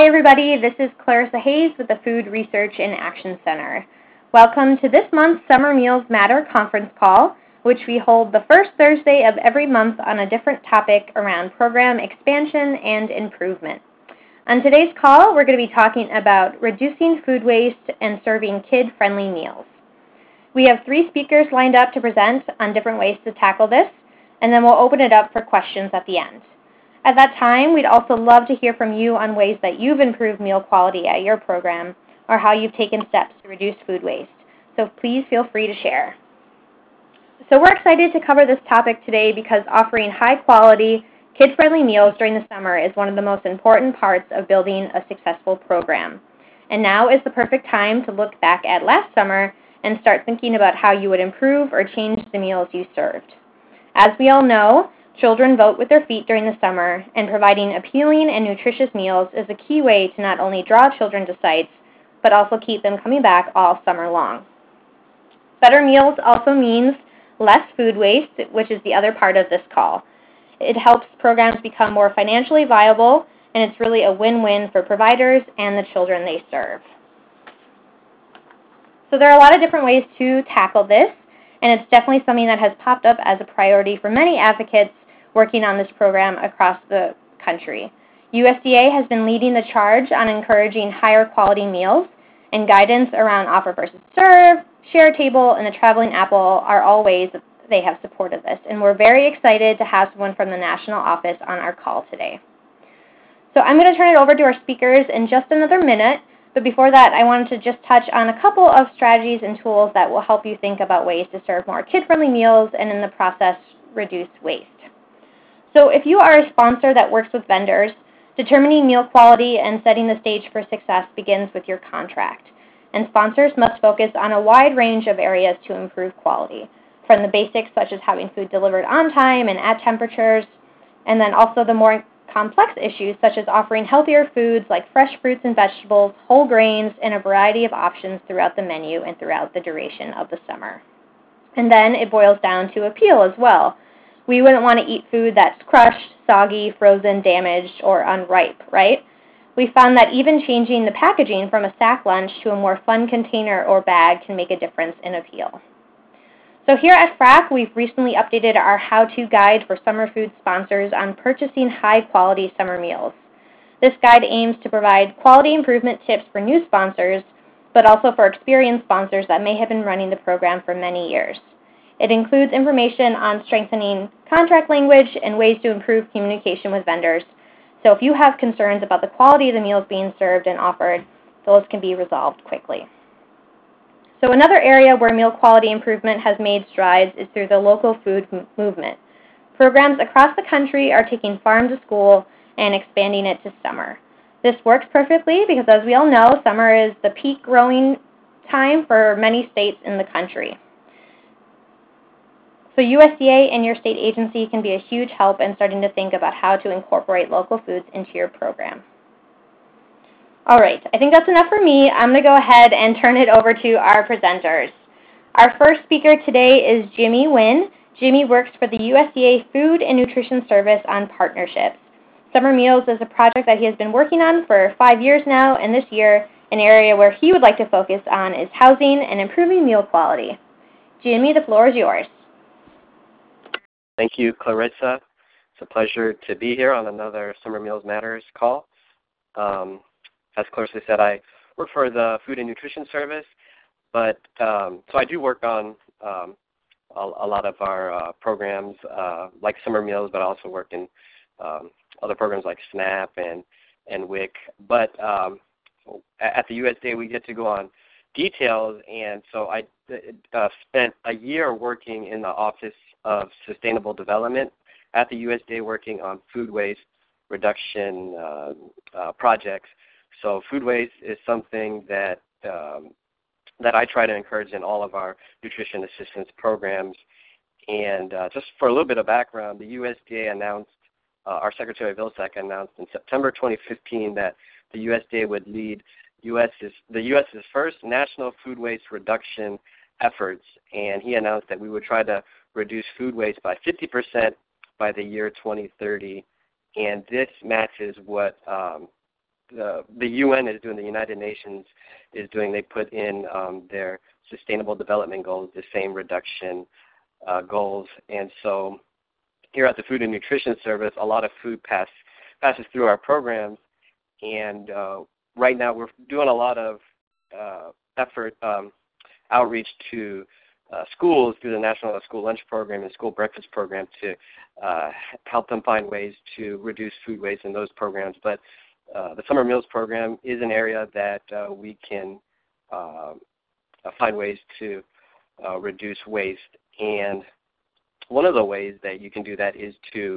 Hi everybody, this is Clarissa Hayes with the Food Research and Action Center. Welcome to this month's Summer Meals Matter conference call, which we hold the first Thursday of every month on a different topic around program expansion and improvement. On today's call, we're going to be talking about reducing food waste and serving kid-friendly meals. We have 3 speakers lined up to present on different ways to tackle this, and then we'll open it up for questions at the end. At that time, we'd also love to hear from you on ways that you've improved meal quality at your program or how you've taken steps to reduce food waste. So please feel free to share. So we're excited to cover this topic today because offering high-quality, kid-friendly meals during the summer is one of the most important parts of building a successful program. And now is the perfect time to look back at last summer and start thinking about how you would improve or change the meals you served. As we all know, children vote with their feet during the summer, and providing appealing and nutritious meals is a key way to not only draw children to sites, but also keep them coming back all summer long. Better meals also means less food waste, which is the other part of this call. It helps programs become more financially viable, and it's really a win-win for providers and the children they serve. So there are a lot of different ways to tackle this, and it's definitely something that has popped up as a priority for many advocates working on this program across the country. USDA has been leading the charge on encouraging higher quality meals, and guidance around offer versus serve, share table, and the traveling apple are all ways that they have supported this. And we're very excited to have someone from the national office on our call today. So I'm going to turn it over to our speakers in just another minute, but before that, I wanted to just touch on a couple of strategies and tools that will help you think about ways to serve more kid-friendly meals and in the process reduce waste. So if you are a sponsor that works with vendors, determining meal quality and setting the stage for success begins with your contract. And sponsors must focus on a wide range of areas to improve quality, from the basics such as having food delivered on time and at temperatures, and then also the more complex issues such as offering healthier foods like fresh fruits and vegetables, whole grains, and a variety of options throughout the menu and throughout the duration of the summer. And then it boils down to appeal as well. We wouldn't want to eat food that's crushed, soggy, frozen, damaged, or unripe, right? We found that even changing the packaging from a sack lunch to a more fun container or bag can make a difference in appeal. So here at FRAC, we've recently updated our how-to guide for summer food sponsors on purchasing high-quality summer meals. This guide aims to provide quality improvement tips for new sponsors, but also for experienced sponsors that may have been running the program for many years. It includes information on strengthening contract language and ways to improve communication with vendors. So if you have concerns about the quality of the meals being served and offered, those can be resolved quickly. So another area where meal quality improvement has made strides is through the local food movement. Programs across the country are taking farm to school and expanding it to summer. This works perfectly because, as we all know, summer is the peak growing time for many states in the country. So USDA and your state agency can be a huge help in starting to think about how to incorporate local foods into your program. All right, I think that's enough for me. I'm going to go ahead and turn it over to our presenters. Our first speaker today is Jimmy Nguyen. Jimmy works for the USDA Food and Nutrition Service on partnerships. Summer Meals is a project that he has been working on for 5 years now, and this year, an area where he would like to focus on is housing and improving meal quality. Jimmy, the floor is yours. Thank you, Clarissa. It's a pleasure to be here on another Summer Meals Matters call. As Clarissa said, I work for the Food and Nutrition Service, but so I do work on a lot of our programs like Summer Meals, but I also work in other programs like SNAP and WIC. But at the USDA, we get to go on details, and so I spent a year working in the Office of Sustainable Development at the USDA working on food waste reduction projects. So food waste is something that I try to encourage in all of our nutrition assistance programs. And just for a little bit of background, the USDA announced, our Secretary Vilsack announced in September 2015 that the USDA would lead the U.S.'s first national food waste reduction efforts, and he announced that we would try to reduce food waste by 50% by the year 2030, and this matches what the UN is doing, the United Nations is doing. They put in their Sustainable Development Goals, the same reduction goals. And so here at the Food and Nutrition Service, a lot of food passes through our programs. And right now we're doing a lot of effort, outreach to schools through the National School Lunch Program and School Breakfast Program to help them find ways to reduce food waste in those programs. But the Summer Meals Program is an area that we can find ways to reduce waste. And one of the ways that you can do that is to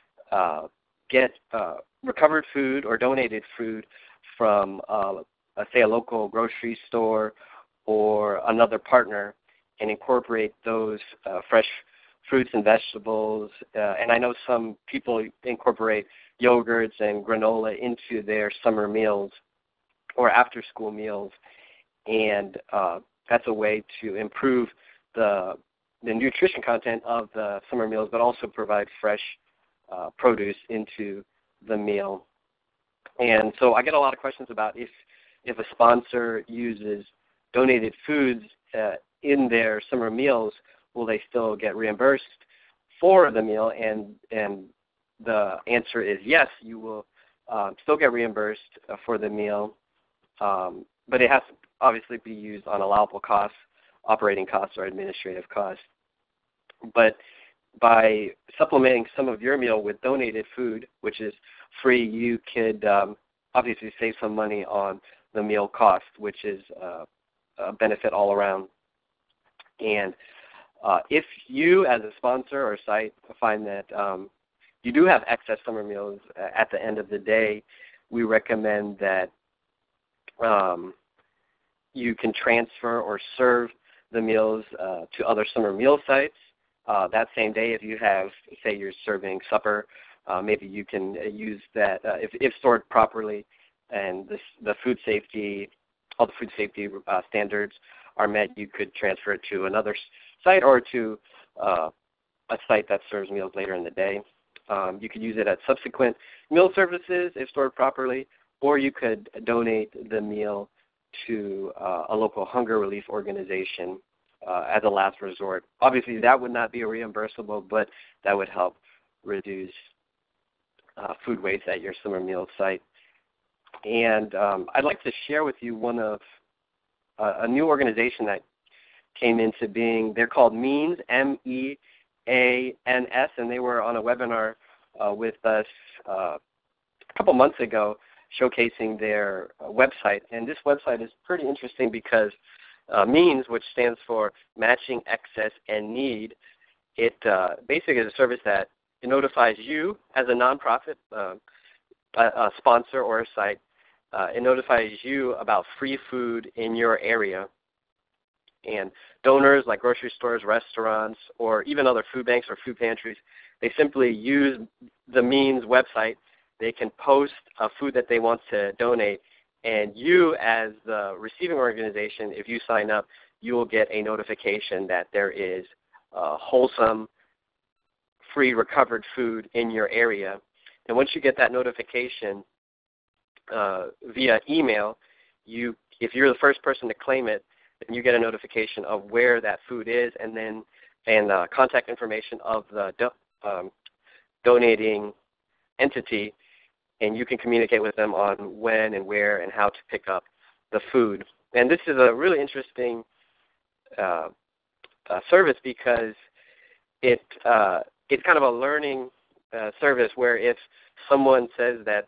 get recovered food or donated food from, say, a local grocery store or another partner, and incorporate those fresh fruits and vegetables. And I know some people incorporate yogurts and granola into their summer meals or after-school meals, and that's a way to improve the nutrition content of the summer meals, but also provide fresh produce into the meal. And so I get a lot of questions about if a sponsor uses donated foods in their summer meals, will they still get reimbursed for the meal? And the answer is yes, you will still get reimbursed for the meal, but it has to obviously be used on allowable costs, operating costs, or administrative costs. But by supplementing some of your meal with donated food, which is free, you could obviously save some money on the meal cost, which is a benefit all around. And if you, as a sponsor or site, find that you do have excess summer meals at the end of the day, we recommend that you can transfer or serve the meals to other summer meal sites. That same day, if you have, say you're serving supper, maybe you can use that, if stored properly and the food safety, all the food safety standards are met, you could transfer it to another site or to a site that serves meals later in the day. You could use it at subsequent meal services if stored properly, or you could donate the meal to a local hunger relief organization as a last resort. Obviously, that would not be reimbursable, but that would help reduce food waste at your summer meal site. And I'd like to share with you one of a new organization that came into being. They're called MEANS, MEANS, and they were on a webinar with us a couple months ago showcasing their website. And this website is pretty interesting because MEANS, which stands for Matching Excess and Need, it basically is a service that it notifies you as a nonprofit, a sponsor or a site. It notifies you about free food in your area. And donors like grocery stores, restaurants, or even other food banks or food pantries, they simply use the MEANS website. They can post food that they want to donate, and you as the receiving organization, if you sign up, you will get a notification that there is wholesome, free recovered food in your area. And once you get that notification via email, if you're the first person to claim it, then you get a notification of where that food is, and contact information of the donating entity, and you can communicate with them on when and where and how to pick up the food. And this is a really interesting service because it's kind of a learning service where if someone says that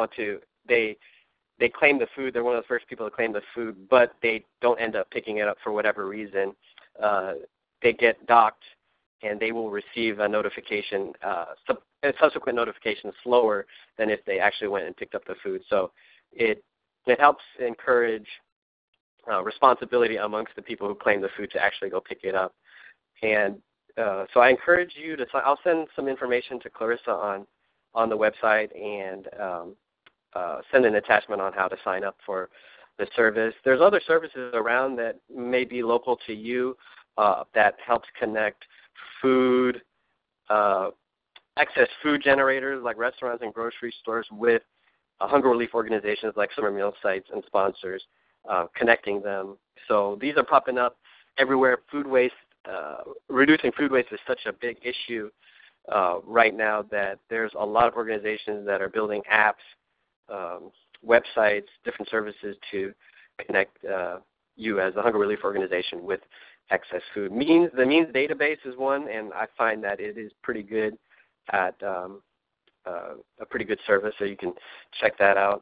they claim the food, they're one of the first people to claim the food, but they don't end up picking it up for whatever reason, they get docked and they will receive a notification, a subsequent notification slower than if they actually went and picked up the food. So it helps encourage responsibility amongst the people who claim the food to actually go pick it up. And so I encourage you to, I'll send some information to Clarissa on the website and send an attachment on how to sign up for the service. There's other services around that may be local to you that helps connect food, excess food generators like restaurants and grocery stores with hunger relief organizations like Summer Meal Sites and sponsors, connecting them. So these are popping up everywhere. Food waste, reducing food waste is such a big issue right now that there's a lot of organizations that are building apps, websites, different services to connect you as a hunger relief organization with excess food. The Means database is one, and I find that it is pretty good at a pretty good service, so you can check that out.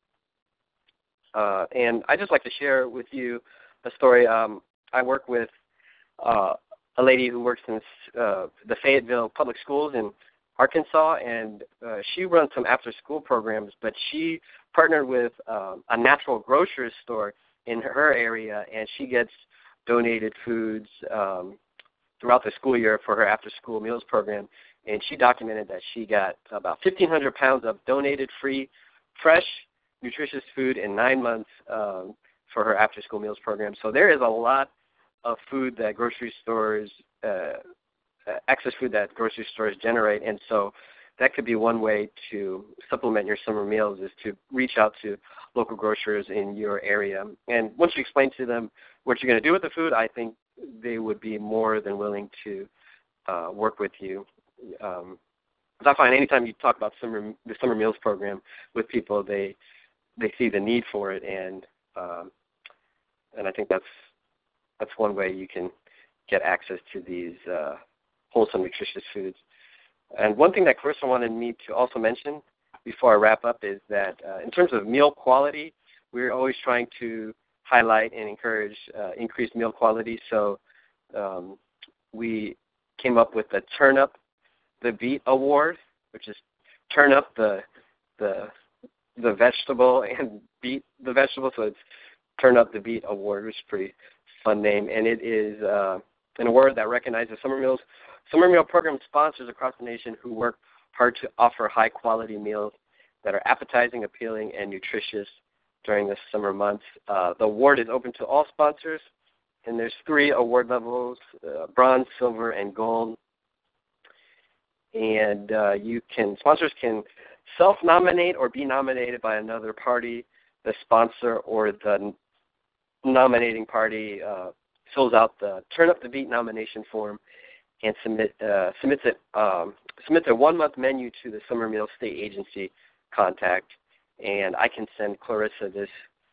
And I'd just like to share with you a story. I work with a lady who works in the Fayetteville Public Schools in Arkansas, and she runs some after-school programs, but she partnered with a natural grocery store in her area, and she gets donated foods throughout the school year for her after-school meals program. And she documented that she got about 1,500 pounds of donated free, fresh, nutritious food in 9 months for her after-school meals program. So there is a lot of food that grocery stores, excess food that grocery stores generate. And so that could be one way to supplement your summer meals, is to reach out to local grocers in your area. And once you explain to them what you're going to do with the food, I think they would be more than willing to work with you. Because I find anytime you talk about the summer meals program with people, they see the need for it, and I think that's one way you can get access to these wholesome, nutritious foods. And one thing that Clarissa wanted me to also mention before I wrap up is that in terms of meal quality, we're always trying to highlight and encourage increased meal quality. So we came up with the Turn Up the Beet Award, which is turn up the vegetable and beat the vegetable. So it's Turn Up the Beet Award, which is a pretty fun name. And it is an award that recognizes summer meal program sponsors across the nation who work hard to offer high-quality meals that are appetizing, appealing, and nutritious during the summer months. The award is open to all sponsors, and there's 3 award levels, bronze, silver, and gold. And sponsors can self-nominate or be nominated by another party. The sponsor or the nominating party fills out the Turn Up the Beet nomination form and submits a 1-month menu to the Summer Meals State Agency contact. And I can send Clarissa this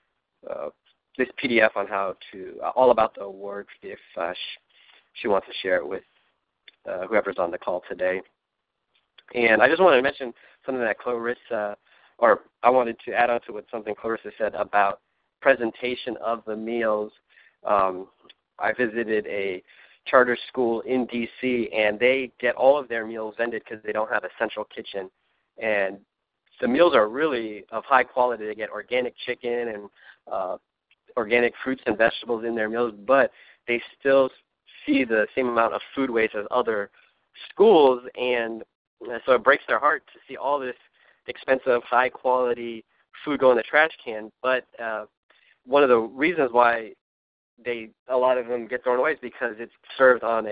PDF on all about the award if she wants to share it with whoever's on the call today. And I just wanted to mention something that I wanted to add on to something Clarissa said about presentation of the meals. I visited a charter school in D.C., and they get all of their meals vended because they don't have a central kitchen. And the meals are really of high quality. They get organic chicken and organic fruits and vegetables in their meals, but they still see the same amount of food waste as other schools, and so it breaks their heart to see all this expensive, high-quality food go in the trash can. But one of the reasons why a lot of them get thrown away is because it's served on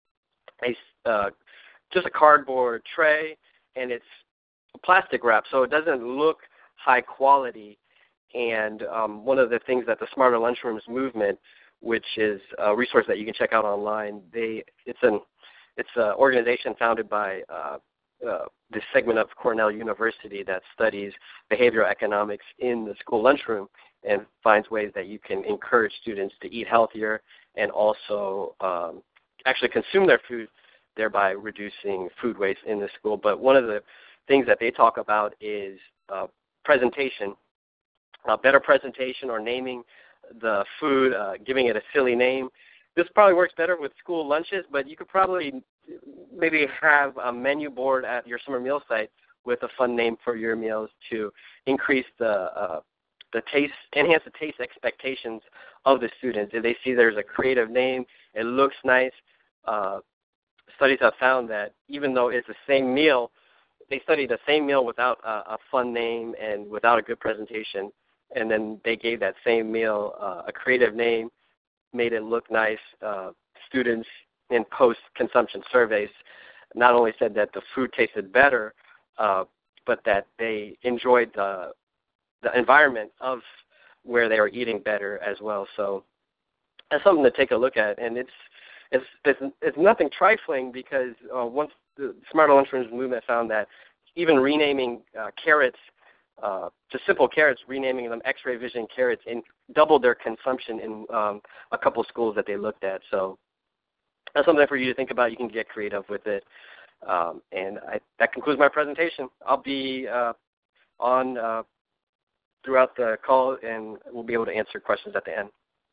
just a cardboard tray, and it's plastic wrap, so it doesn't look high quality. And one of the things that the Smarter Lunchrooms movement, which is a resource that you can check out online, it's an organization founded by this segment of Cornell University that studies behavioral economics in the school lunchroom and finds ways that you can encourage students to eat healthier and also actually consume their food, thereby reducing food waste in the school. But one of the things that they talk about is presentation, better presentation or naming the food, giving it a silly name. This probably works better with school lunches, but you could probably maybe have a menu board at your summer meal site with a fun name for your meals to increase the taste, enhance the taste expectations of the students. If they see there's a creative name, it looks nice. Studies have found that even though it's the same meal, they studied the same meal without a fun name and without a good presentation, and then they gave that same meal a creative name, made it look nice. Students in post-consumption surveys not only said that the food tasted better, but that they enjoyed the environment of where they were eating better as well. So that's something to take a look at, and it's nothing trifling, because once the Smarter Lunchrooms movement found that even renaming carrots, just simple carrots, renaming them X-ray vision carrots, and doubled their consumption in a couple schools that they looked at. So that's something for you to think about. You can get creative with it. That concludes my presentation. I'll be on throughout the call, and we'll be able to answer questions at the end.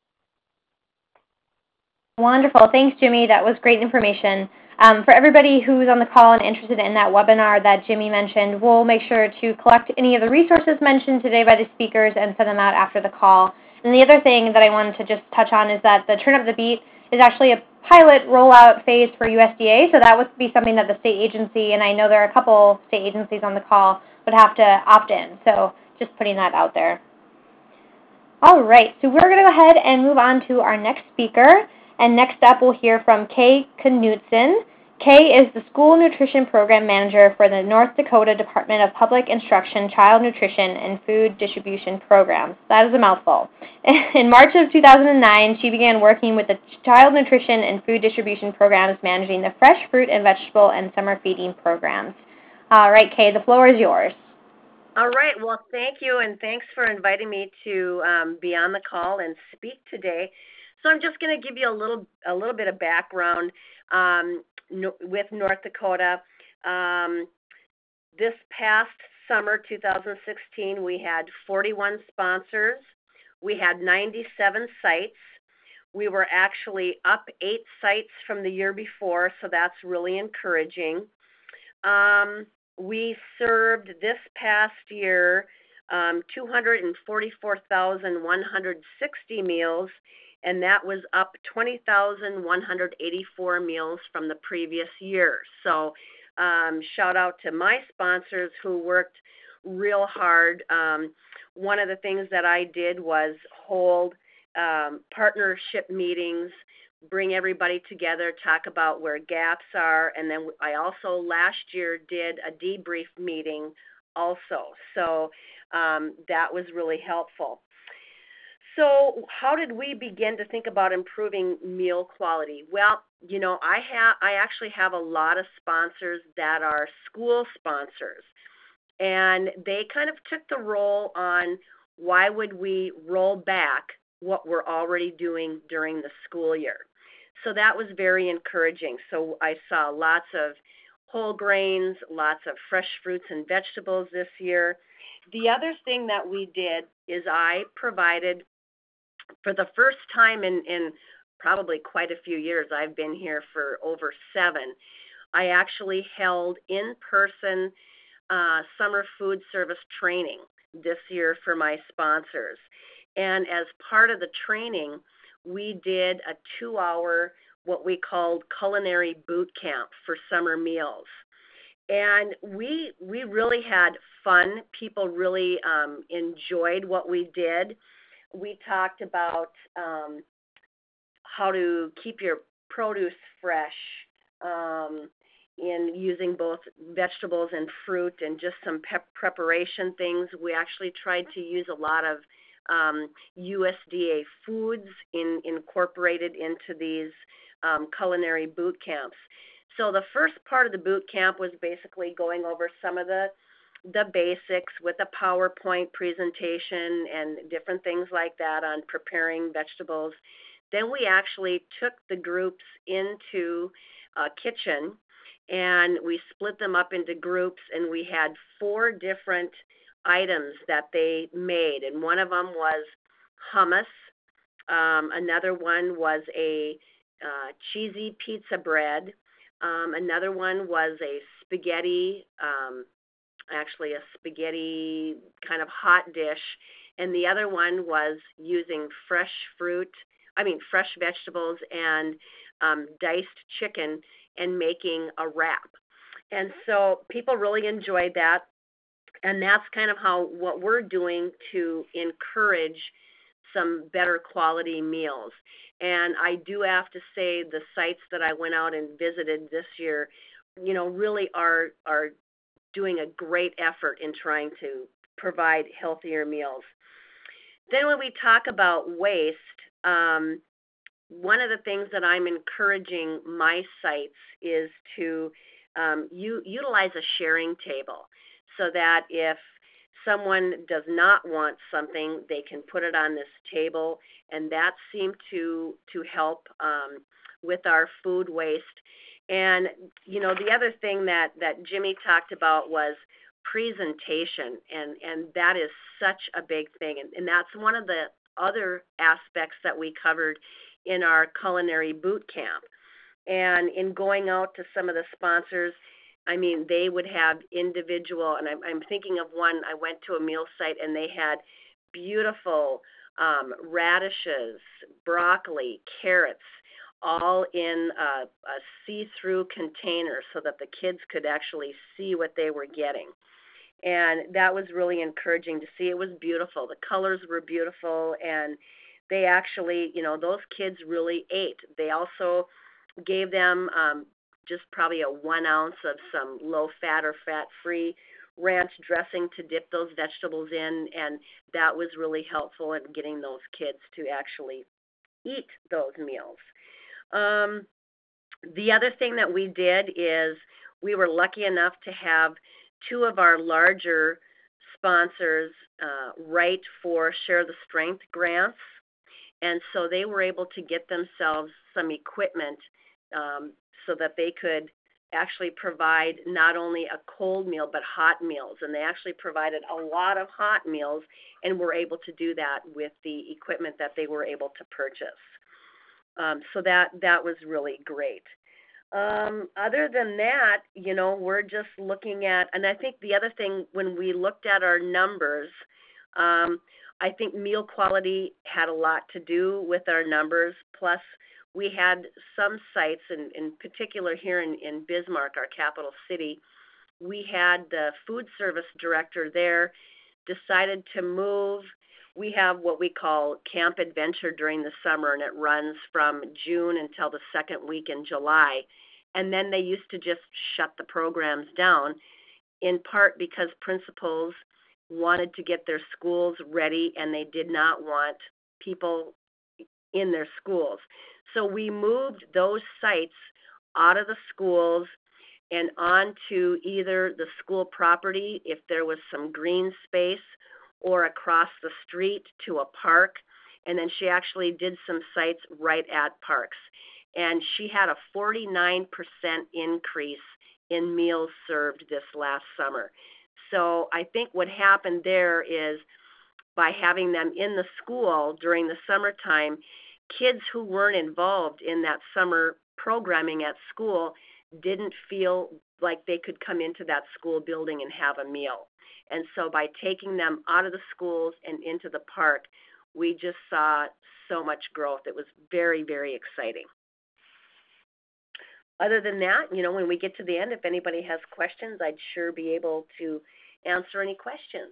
Wonderful. Thanks, Jimmy. That was great information. For everybody who's on the call and interested in that webinar that Jimmy mentioned, we'll make sure to collect any of the resources mentioned today by the speakers and send them out after the call. And the other thing that I wanted to just touch on is that the Turn Up the Beat is actually a pilot rollout phase for USDA, so that would be something that the state agency, and I know there are a couple state agencies on the call, would have to opt in. So just putting that out there. All right, so we're going to go ahead and move on to our next speaker. And next up, we'll hear from Kay Knutson. Kay is the School Nutrition Program Manager for the North Dakota Department of Public Instruction Child Nutrition and Food Distribution Programs. That is a mouthful. In March of 2009, she began working with the Child Nutrition and Food Distribution Programs, managing the fresh fruit and vegetable and summer feeding programs. All right, Kay, the floor is yours. All right. Well, thank you, and thanks for inviting me to be on the call and speak today. So I'm just going to give you a little bit of background with North Dakota. This past summer, 2016, we had 41 sponsors. We had 97 sites. We were actually up 8 sites from the year before, so that's really encouraging. We served this past year 244,160 meals, and that was up 20,184 meals from the previous year. So shout out to my sponsors who worked real hard. One of the things that I did was hold partnership meetings, bring everybody together, talk about where gaps are, and then I also last year did a debrief meeting also. So that was really helpful. So how did we begin to think about improving meal quality? Well, you know, I actually have a lot of sponsors that are school sponsors, and they kind of took the role on why would we roll back what we're already doing during the school year. So that was very encouraging. So I saw lots of whole grains, lots of fresh fruits and vegetables this year. The other thing that we did is I provided, for the first time in probably quite a few years, I've been here for over 7, I actually held in-person summer food service training this year for my sponsors. And as part of the training, we did a 2-hour, what we called culinary boot camp for summer meals. And we really had fun. People really enjoyed what we did. We talked about how to keep your produce fresh in using both vegetables and fruit, and just some preparation things. We actually tried to use a lot of USDA foods incorporated into these culinary boot camps. So the first part of the boot camp was basically going over some of the basics with a PowerPoint presentation and different things like that on preparing vegetables. Then we actually took the groups into a kitchen, and we split them up into groups, and we had 4 different items that they made, and one of them was hummus. Another one was a cheesy pizza bread. Another one was a spaghetti, actually a spaghetti kind of hot dish, and the other one was using fresh vegetables and diced chicken and making a wrap. And so people really enjoyed that. And that's kind of what we're doing to encourage some better quality meals. And I do have to say the sites that I went out and visited this year, you know, really are doing a great effort in trying to provide healthier meals. Then when we talk about waste, one of the things that I'm encouraging my sites is to utilize a sharing table so that if someone does not want something, they can put it on this table, and that seemed to help with our food waste. And, you know, the other thing that Jimmy talked about was presentation, and that is such a big thing. And that's one of the other aspects that we covered in our culinary boot camp. And in going out to some of the sponsors, I mean, they would have individual, and I'm thinking of one, I went to a meal site and they had beautiful radishes, broccoli, carrots, all in a see-through container so that the kids could actually see what they were getting. And that was really encouraging to see. It was beautiful. The colors were beautiful, and they actually, you know, those kids really ate. They also gave them just probably a 1 ounce of some low-fat or fat-free ranch dressing to dip those vegetables in, and that was really helpful in getting those kids to actually eat those meals. The other thing that we did is we were lucky enough to have 2 of our larger sponsors write for Share the Strength grants, and so they were able to get themselves some equipment so that they could actually provide not only a cold meal but hot meals, and they actually provided a lot of hot meals and were able to do that with the equipment that they were able to purchase. So that was really great. Other than that, you know, we're just looking at, and I think the other thing when we looked at our numbers, I think meal quality had a lot to do with our numbers, plus we had some sites, in particular here in Bismarck, our capital city, we had the food service director there decided to move. We have what we call Camp Adventure during the summer, and it runs from June until the second week in July. And then they used to just shut the programs down, in part because principals wanted to get their schools ready, and they did not want people in their schools. So we moved those sites out of the schools and onto either the school property, if there was some green space, or across the street to a park. And then she actually did some sites right at parks. And she had a 49% increase in meals served this last summer. So I think what happened there is by having them in the school during the summertime, kids who weren't involved in that summer programming at school didn't feel like they could come into that school building and have a meal. And so by taking them out of the schools and into the park, we just saw so much growth. It was very, very exciting. Other than that, you know, when we get to the end, if anybody has questions, I'd sure be able to answer any questions.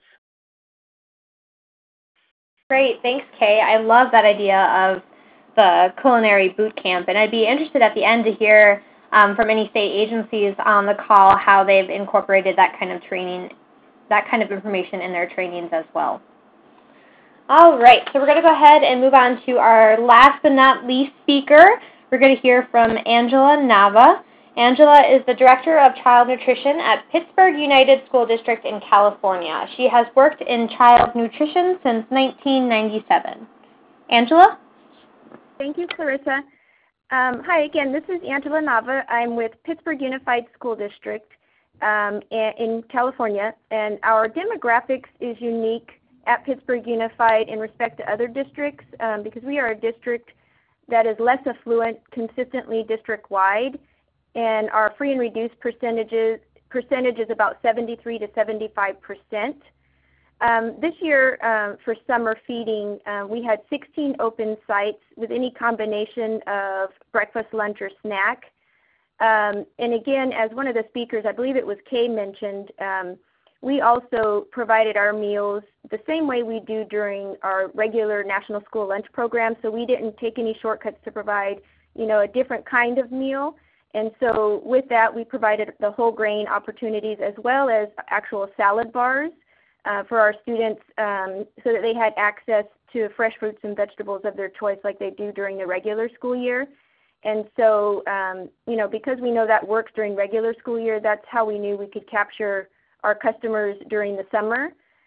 Great. Thanks, Kay. I love that idea of the culinary boot camp, and I'd be interested at the end to hear from any state agencies on the call how they've incorporated that kind of training, that kind of information in their trainings as well. All right, so we're going to go ahead and move on to our last but not least speaker. We're going to hear from Angela Nava. Angela is the Director of Child Nutrition at Pittsburgh United School District in California. She has worked in child nutrition since 1997. Angela? Thank you, Clarissa. Hi again, this is Angela Nava. I'm with Pittsburgh Unified School District in California, and our demographics is unique at Pittsburgh Unified in respect to other districts because we are a district that is less affluent, consistently district-wide, and our free and reduced percentage is about 73 to 75%. This year for summer feeding, we had 16 open sites with any combination of breakfast, lunch, or snack. And again, as one of the speakers, I believe it was Kay mentioned, we also provided our meals the same way we do during our regular National School Lunch Program, so we didn't take any shortcuts to provide, you know, a different kind of meal. And so with that, we provided the whole grain opportunities as well as actual salad bars for our students so that they had access to fresh fruits and vegetables of their choice like they do during the regular school year. And so, because we know that works during regular school year, that's how we knew we could capture our customers during the summer.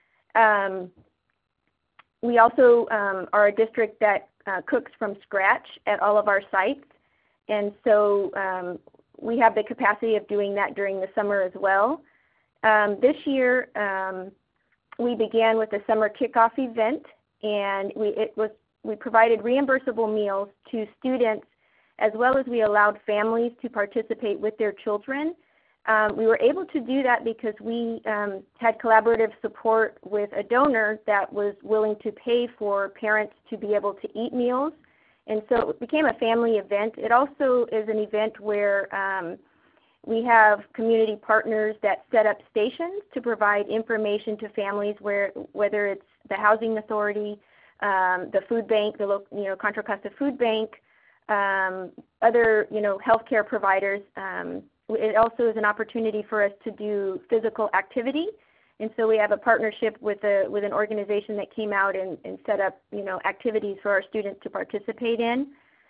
We also are a district that cooks from scratch at all of our sites. And so we have the capacity of doing that during the summer as well. This year, we began with a summer kickoff event, and we provided reimbursable meals to students as well as we allowed families to participate with their children. We were able to do that because we had collaborative support with a donor that was willing to pay for parents to be able to eat meals. And so it became a family event. It also is an event where we have community partners that set up stations to provide information to families, whether it's the Housing Authority, the food bank, the Contra Costa Food Bank, other healthcare providers. It also is an opportunity for us to do physical activity. And so we have a partnership with an organization that came out and set up activities for our students to participate in.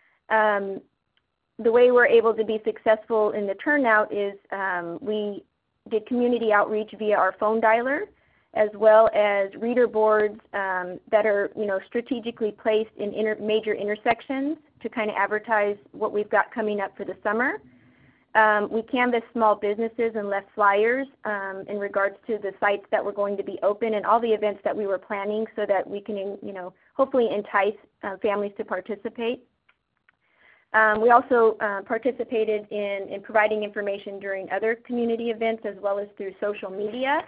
The way we're able to be successful in the turnout is we did community outreach via our phone dialer, as well as reader boards that are strategically placed in major intersections to kind of advertise what we've got coming up for the summer. We canvassed small businesses and left flyers in regards to the sites that were going to be open and all the events that we were planning so that we can, hopefully entice families to participate. We also participated in providing information during other community events as well as through social media.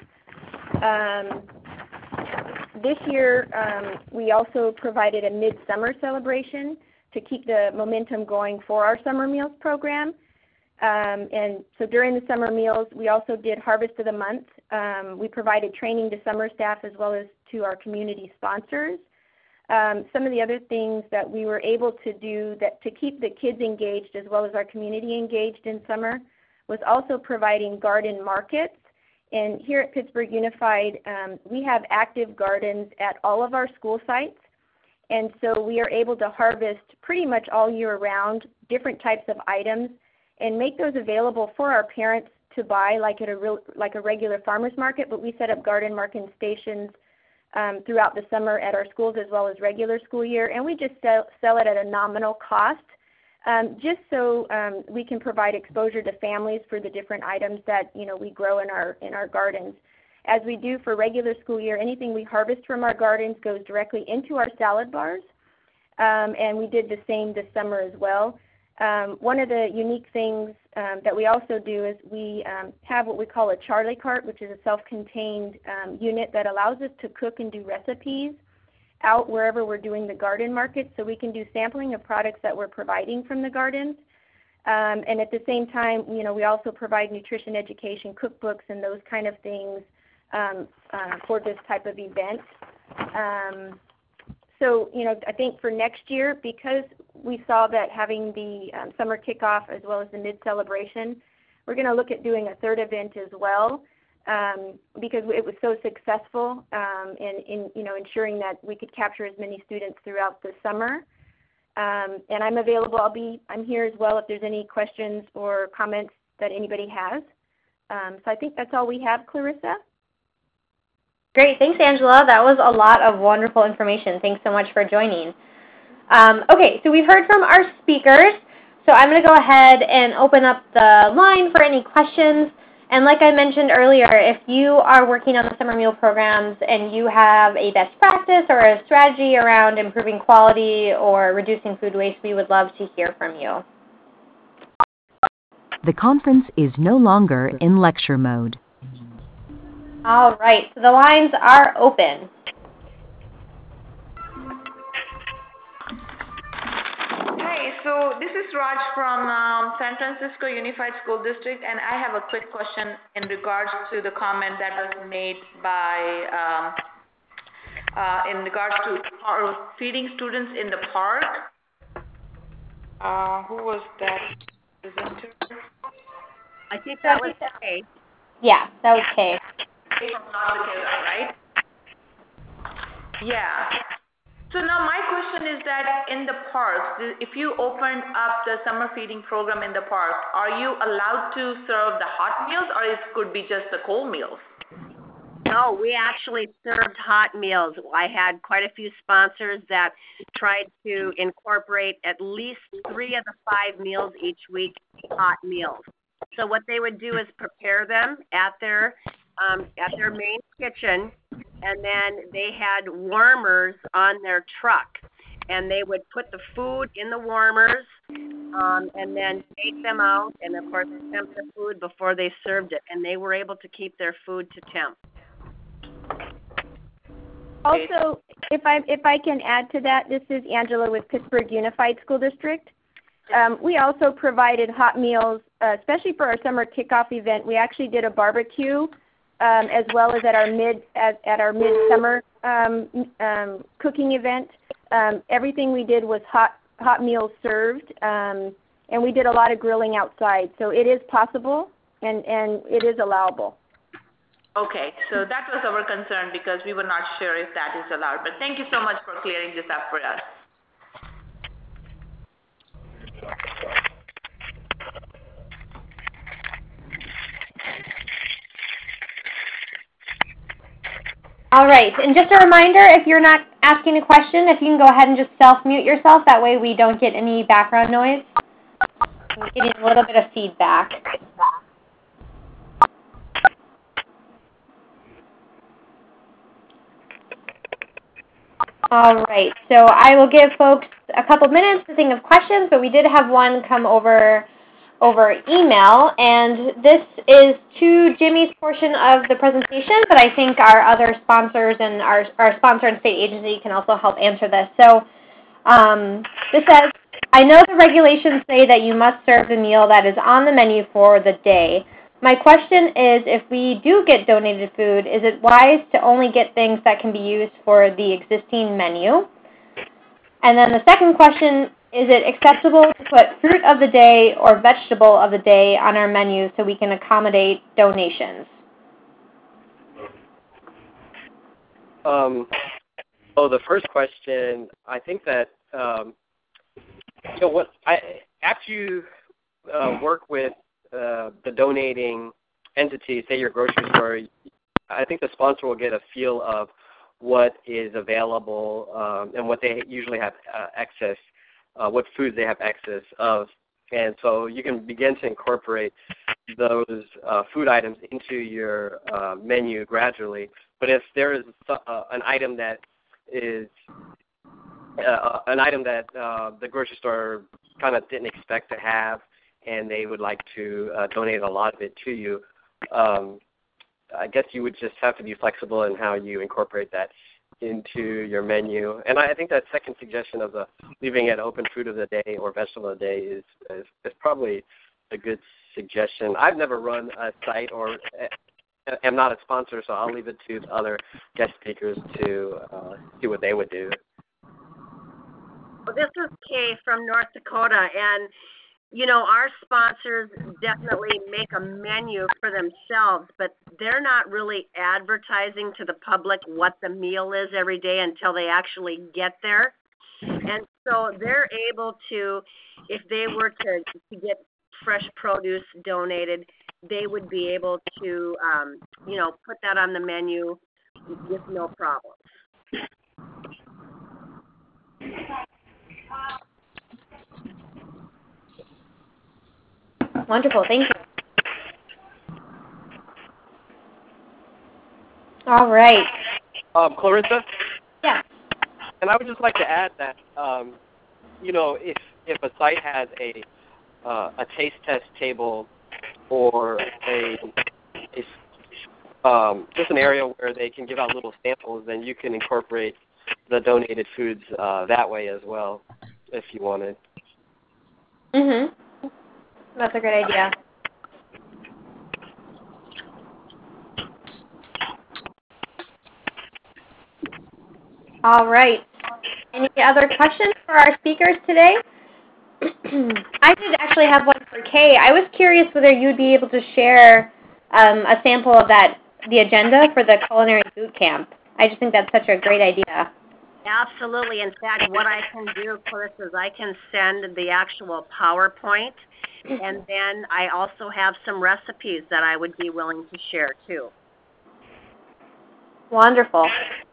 This year, we also provided a midsummer celebration to keep the momentum going for our Summer Meals program. And so during the summer meals, we also did Harvest of the Month. We provided training to summer staff as well as to our community sponsors. Some of the other things that we were able to do to keep the kids engaged as well as our community engaged in summer was also providing garden markets. And here at Pittsburgh Unified, we have active gardens at all of our school sites. And so we are able to harvest pretty much all year round different types of items and make those available for our parents to buy like a regular farmer's market, but we set up garden market stations throughout the summer at our schools as well as regular school year, and we just sell it at a nominal cost just so we can provide exposure to families for the different items that we grow in our gardens. As we do for regular school year, anything we harvest from our gardens goes directly into our salad bars, and we did the same this summer as well. One of the unique things that we also do is we have what we call a Charlie Cart, which is a self-contained unit that allows us to cook and do recipes out wherever we're doing the garden market, so we can do sampling of products that we're providing from the gardens. And at the same time, we also provide nutrition education, cookbooks, and those kind of things for this type of event. So, I think for next year, because we saw that having the summer kickoff as well as the mid-celebration, we're going to look at doing a third event as well because it was so successful in ensuring that we could capture as many students throughout the summer. And I'm available. I'm here as well if there's any questions or comments that anybody has. So I think that's all we have, Clarissa. Great. Thanks, Angela. That was a lot of wonderful information. Thanks so much for joining. Okay, so we've heard from our speakers. So I'm going to go ahead and open up the line for any questions. And like I mentioned earlier, if you are working on the summer meal programs and you have a best practice or a strategy around improving quality or reducing food waste, we would love to hear from you. The conference is no longer in lecture mode. All right, so the lines are open. Hi, so this is Raj from San Francisco Unified School District, and I have a quick question in regards to the comment that was made by, in regards to feeding students in the park. Who was that? presenter? I think that was Kay. Yeah, that was Kay. Kay from North Dakota, right? Yeah. So now my question is that in the parks, if you opened up the summer feeding program in the park, are you allowed to serve the hot meals or it could be just the cold meals? No, we actually served hot meals. I had quite a few sponsors that tried to incorporate at least 3 of the 5 meals each week, hot meals. So what they would do is prepare them at their main kitchen, and then they had warmers on their truck, and they would put the food in the warmers, and then take them out, and of course temp the food before they served it, and they were able to keep their food to temp. Also, if I can add to that, this is Angela with Pittsburgh Unified School District. We also provided hot meals, especially for our summer kickoff event. We actually did a barbecue, as well as at our midsummer cooking event. Everything we did was hot meals served, and we did a lot of grilling outside. So it is possible, and it is allowable. Okay, so that was our concern because we were not sure if that is allowed. But thank you so much for clearing this up for us. All right, and just a reminder, if you're not asking a question, if you can go ahead and just self-mute yourself, that way we don't get any background noise. I'm getting a little bit of feedback. All right, so I will give folks a couple minutes to think of questions, but we did have one come over email, and this is to Jimmy's portion of the presentation, but I think our other sponsors and our sponsor and state agency can also help answer this. So this says, I know the regulations say that you must serve the meal that is on the menu for the day. My question is, if we do get donated food, is it wise to only get things that can be used for the existing menu? And then the second question, is it acceptable to put fruit of the day or vegetable of the day on our menu so we can accommodate donations? So the first question, I think that after you work with the donating entity, say your grocery store, I think the sponsor will get a feel of what is available and what they usually have excess, what foods they have excess of. And so you can begin to incorporate those food items into your menu gradually. But if there is an item that is the grocery store kind of didn't expect to have, and they would like to donate a lot of it to you, I guess you would just have to be flexible in how you incorporate that into your menu. And I think that second suggestion of the leaving it open, fruit of the day or vegetable of the day is probably a good suggestion. I've never run a site or am not a sponsor, so I'll leave it to the other guest speakers to see what they would do. Well, this is Kay from North Dakota, and you know, our sponsors definitely make a menu for themselves, but they're not really advertising to the public what the meal is every day until they actually get there. And so they're able to, if they were to get fresh produce donated, they would be able to, put that on the menu with no problems. Wonderful, thank you. All right. Clarissa? Yeah. And I would just like to add that, if a site has a taste test table or just an area where they can give out little samples, then you can incorporate the donated foods that way as well, if you wanted. Mhm. That's a great idea. All right. Any other questions for our speakers today? I did actually have one for Kay. I was curious whether you'd be able to share a sample of the agenda for the culinary boot camp. I just think that's such a great idea. Absolutely. In fact, what I can do, Clarissa, is I can send the actual PowerPoint, and then I also have some recipes that I would be willing to share, too. Wonderful.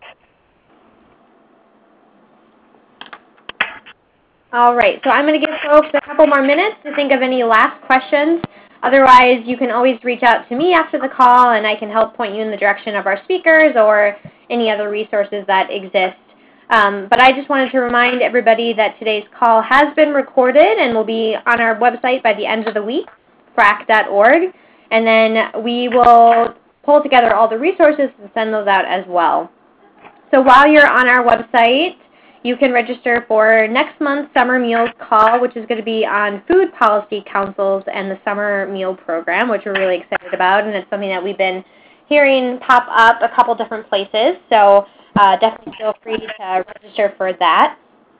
All right, so I'm going to give folks a couple more minutes to think of any last questions. Otherwise, you can always reach out to me after the call, and I can help point you in the direction of our speakers or any other resources that exist. But I just wanted to remind everybody that today's call has been recorded and will be on our website by the end of the week, frac.org, and then we will pull together all the resources and send those out as well. So while you're on our website, you can register for next month's Summer Meals Call, which is going to be on food policy councils and the summer meal program, which we're really excited about, and it's something that we've been hearing pop up a couple different places. So definitely feel free to register for that.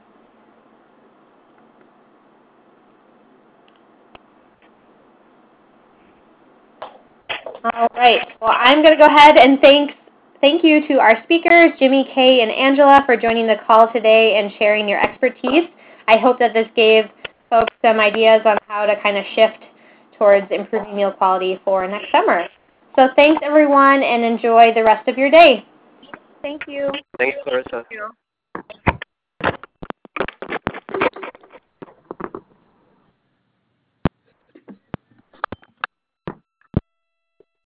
All right. Well, I'm going to go ahead and thank you to our speakers, Jimmy, Kay, and Angela, for joining the call today and sharing your expertise. I hope that this gave folks some ideas on how to kind of shift towards improving meal quality for next summer. So thanks, everyone, and enjoy the rest of your day. Thank you. Thanks, Clarissa. Thank you.